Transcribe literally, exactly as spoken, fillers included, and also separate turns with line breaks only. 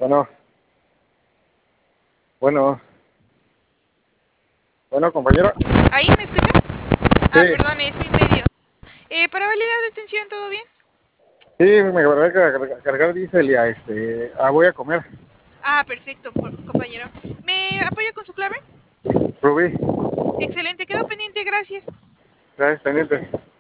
Bueno, bueno, bueno, compañera.
¿Ahí me escucha?
Sí,
Ah, perdón, es mi medio. Eh, para validar detención, ¿todo bien?
sí, me acordé de cargar, cargar diésel ya, este, ah, voy a comer.
Ah, perfecto, por- compañero. ¿Me apoya con su clave?
Rubí,
Excelente, quedo pendiente, gracias.
gracias, pendiente.